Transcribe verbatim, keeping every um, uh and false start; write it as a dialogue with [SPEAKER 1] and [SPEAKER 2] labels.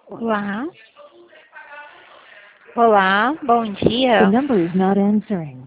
[SPEAKER 1] Olá. Olá, bom
[SPEAKER 2] The
[SPEAKER 1] dia.
[SPEAKER 2] number is not answering.